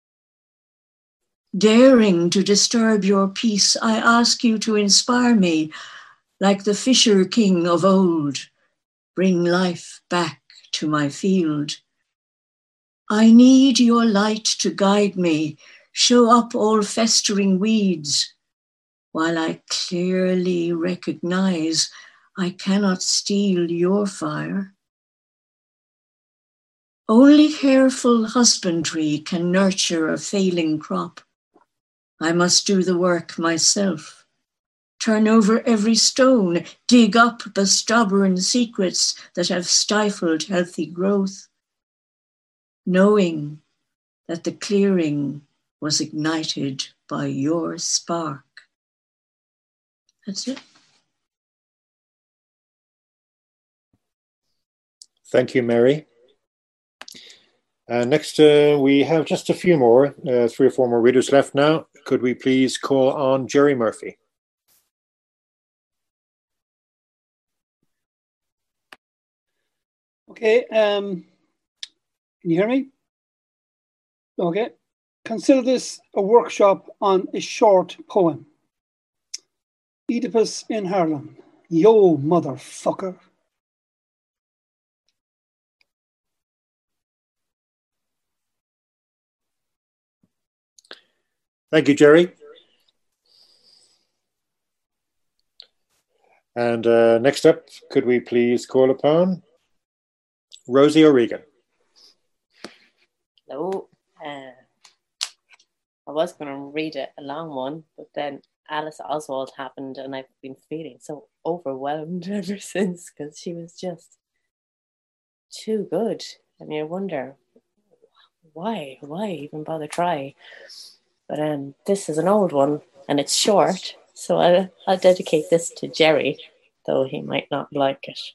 Daring to disturb your peace, I ask you to inspire me like the fisher king of old, bring life back to my field. I need your light to guide me, show up all festering weeds, while I clearly recognize I cannot steal your fire. Only careful husbandry can nurture a failing crop. I must do the work myself. Turn over every stone, dig up the stubborn secrets that have stifled healthy growth, knowing that the clearing was ignited by your spark. That's it. Thank you, Mary. Next, we have just a few more, 3 or 4 more readers left now. Could we please call on Jerry Murphy? Okay, can you hear me? Okay. Consider this a workshop on a short poem. Oedipus in Harlem. Yo, motherfucker. Thank you, Jerry. And next up, could we please call upon Rosie O'Regan? Hello. I was going to read a long one, but then Alice Oswald happened and I've been feeling so overwhelmed ever since because she was just too good. And you wonder, why even bother try? But this is an old one and it's short, so I'll dedicate this to Jerry, though he might not like it.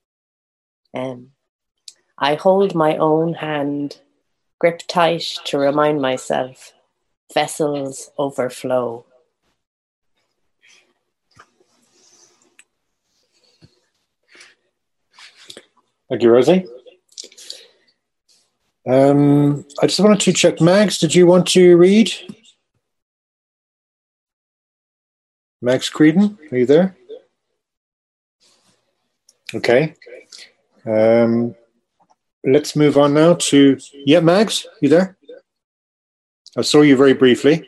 I hold my own hand, grip tight to remind myself, vessels overflow. Thank you, Rosie. I just wanted to check, Mags, did you want to read? Max Creedon, are you there? Okay. Let's move on now to, yeah, Mags, you there? I saw you very briefly.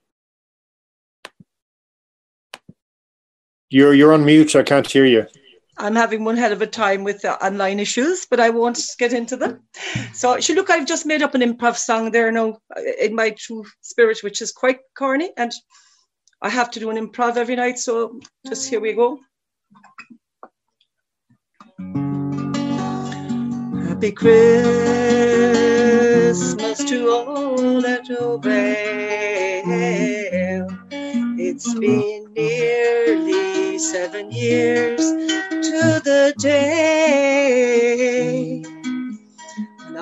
You're on mute, I can't hear you. I'm having one hell of a time with the online issues, but I won't get into them. So, look, I've just made up an improv song there now in my true spirit, which is quite corny, and I have to do an improv every night, so just here we go. Happy Christmas to all that obey. It's been nearly 7 years to the day when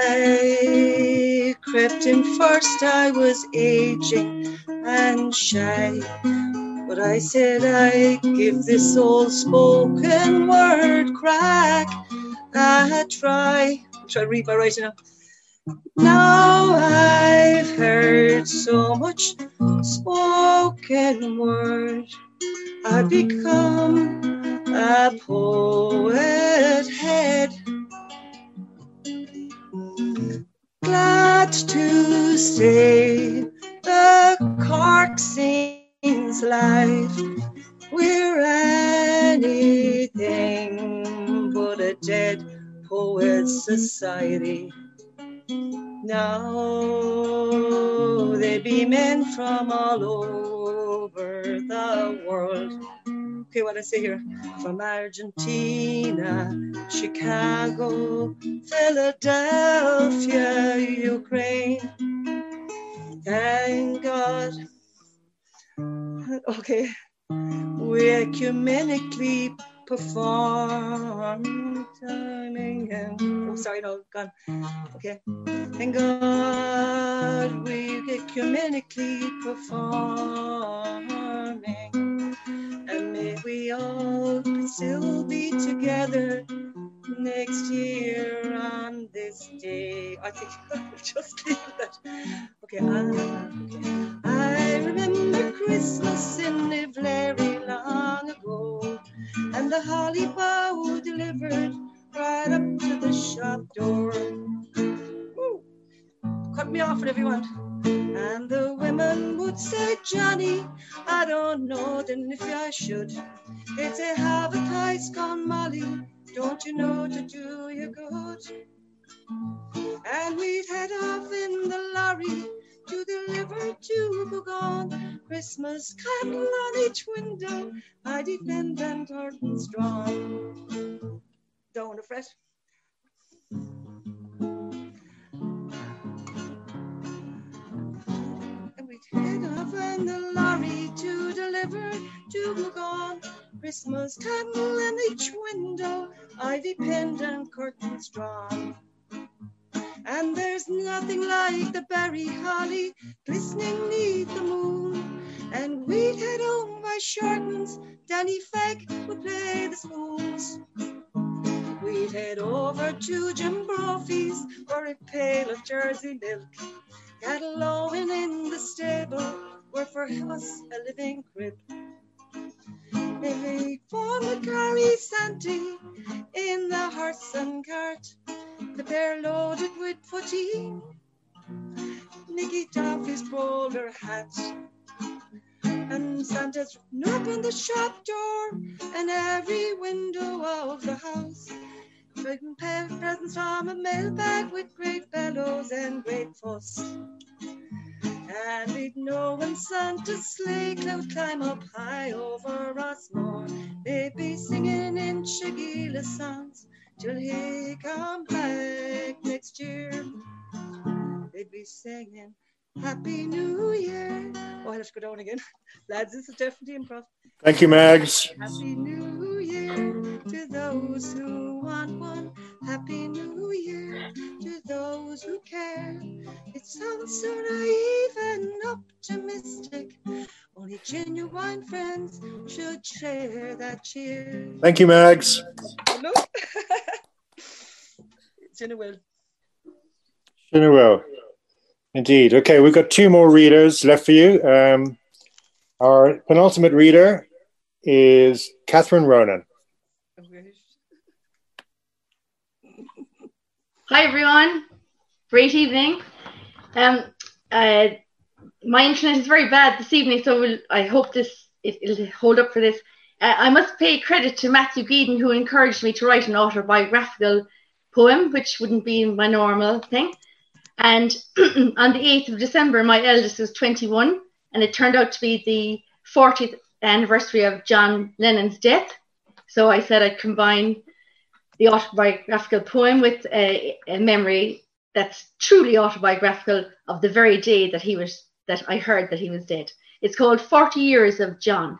I crept in first. I was aging and shy, but I said I'd give this old spoken word crack a try. Should I read my writing now? Now I've heard so much spoken word, I've become a poet head. Glad to say the Cork sings live. We're anything but a dead poets society. Now they be men from all over the world. Okay, what I say here? From Argentina, Chicago, Philadelphia, Ukraine. Thank God. Okay, we ecumenically perform. Oh, sorry, no, gone. Okay. Thank God we ecumenically performing. And may we all still be together next year on this day. I think I'll just leave that. Okay, I remember Christmas in very long ago, and the holly bough delivered right up to the shop door. Woo. Cut me off whatever you want. And the women would say, Johnny, I don't know then if I should. They'd say, have a tight scone, Molly, don't you know to do you good? And we'd head off in the lorry to deliver to Bougon. Christmas candle on each window, I defend and curtains drawn. Don't want to fret. And we'd head off in the lorry to deliver to Bougon. Christmas candle in each window, ivy pendant curtains drawn. And there's nothing like the berry holly glistening neath the moon. And we'd head home by Shortman's, Danny Fegg would play the spoons. We'd head over to Jim Brophy's for a pail of Jersey milk. Cattle lowing in the stable were for us a living crib. Hey, Fawn would carry Santy in the horse and cart, the pair loaded with poteen. Nicky doffed his bowler hat, and Santa's written up on the shop door and every window of the house. Bringing presents from a mailbag with great bellows and great fuss. And we'd know when Santa's sleigh cloud climb up high over Rossmore. They'd be singing in Shigila songs till he come back next year. They'd be singing Happy New Year. Oh, I have to go down again. Lads, this is definitely improv. Thank you, Mags. Happy New Year to those who want one. Happy New Year to those who care. It sounds so naive and optimistic. Only genuine friends should share that cheer. Thank you, Mags. Hello. Jenna will. Jenna will. Indeed. Okay, we've got two more readers left for you. Our penultimate reader is Catherine Ronan. Hi, everyone. Great evening. My internet is very bad this evening, so I hope it'll hold up for this. I must pay credit to Matthew Geeden, who encouraged me to write an autobiographical poem, which wouldn't be my normal thing. And on the 8th of December, my eldest was 21, and it turned out to be the 40th anniversary of John Lennon's death. So I said I'd combine the autobiographical poem with a memory that's truly autobiographical of the very day that I heard that he was dead. It's called 40 Years of John.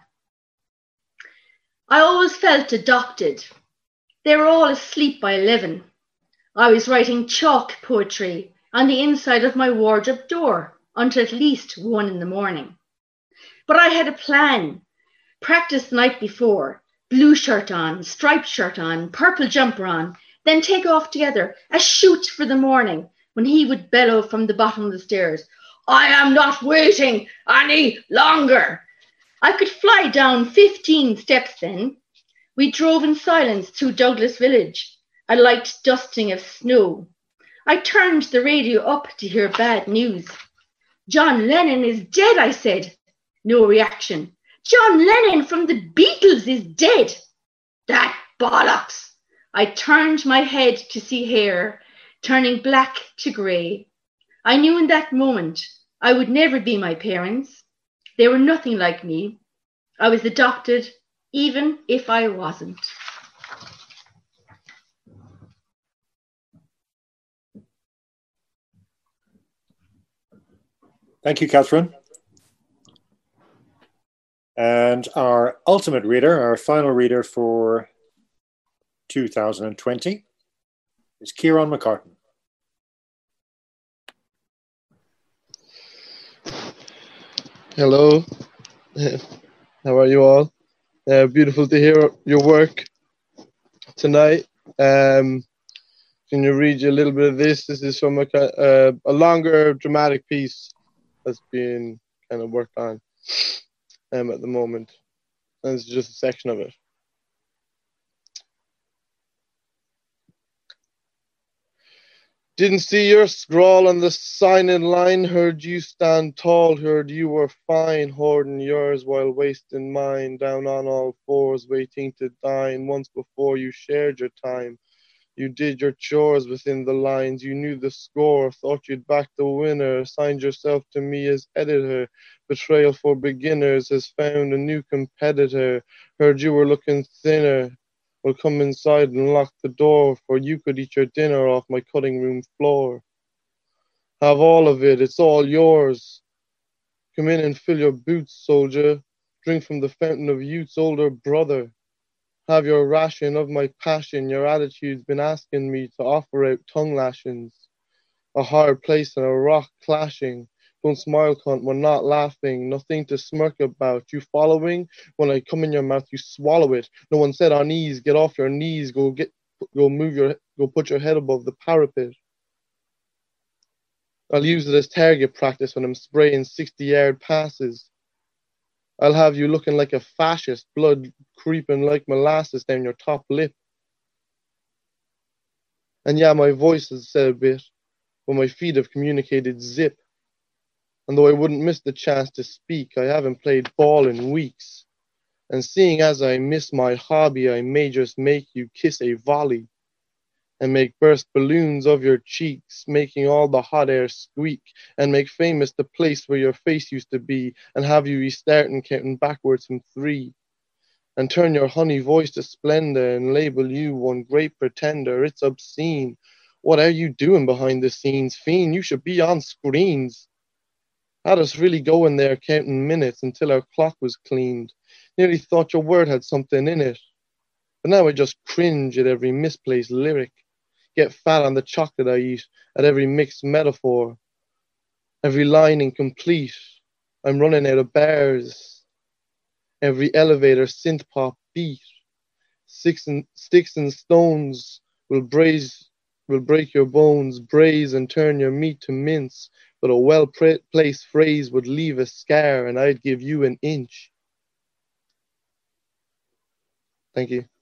I always felt adopted. They were all asleep by 11. I was writing chalk poetry on the inside of my wardrobe door until at least 1 in the morning. But I had a plan. Practice the night before, blue shirt on, striped shirt on, purple jumper on, then take off together, a shoot for the morning when he would bellow from the bottom of the stairs, "I am not waiting any longer." I could fly down 15 steps then. We drove in silence through Douglas Village, a light dusting of snow. I turned the radio up to hear bad news. "John Lennon is dead," I said. No reaction. "John Lennon from the Beatles is dead." That bollocks. I turned my head to see hair turning black to grey. I knew in that moment I would never be my parents. They were nothing like me. I was adopted, even if I wasn't. Thank you, Catherine. And our ultimate reader, our final reader for 2020 is Kieran McCartan. Hello. How are you all? Beautiful to hear your work tonight. Can you read you a little bit of this? This is from a longer dramatic piece that's being kind of worked on at the moment. And it's just a section of it. Didn't see your scrawl on the sign-in line, heard you stand tall, heard you were fine, hoarding yours while wasting mine, down on all fours, waiting to dine. Once before you shared your time, you did your chores within the lines, you knew the score, thought you'd back the winner, assigned yourself to me as editor, betrayal for beginners, has found a new competitor, heard you were looking thinner. Well, come inside and lock the door, for you could eat your dinner off my cutting room floor. Have all of it, it's all yours. Come in and fill your boots, soldier. Drink from the fountain of youth's older brother. Have your ration of my passion, your attitude's been asking me to offer out tongue lashings. A hard place and a rock clashing. Don't smile, cunt, we're not laughing. Nothing to smirk about. You following? When I come in your mouth, you swallow it. No one said on ease, get off your knees, go put your head above the parapet. I'll use it as target practice when I'm spraying 60-yard passes. I'll have you looking like a fascist, blood creeping like molasses down your top lip. And yeah, my voice has said a bit, but my feet have communicated zip. And though I wouldn't miss the chance to speak, I haven't played ball in weeks. And seeing as I miss my hobby, I may just make you kiss a volley and make burst balloons of your cheeks, making all the hot air squeak, and make famous the place where your face used to be, and have you restarting counting backwards from 3, and turn your honey voice to splendor, and label you one great pretender. It's obscene. What are you doing behind the scenes, fiend? You should be on screens. Had us really going there counting minutes until our clock was cleaned. Nearly thought your word had something in it. But now I just cringe at every misplaced lyric. Get fat on the chocolate I eat, at every mixed metaphor. Every line incomplete. I'm running out of bars. Every elevator synth pop beat. Sticks and stones will break your bones, braise and turn your meat to mince. But a well-placed phrase would leave a scar, and I'd give you an inch. Thank you.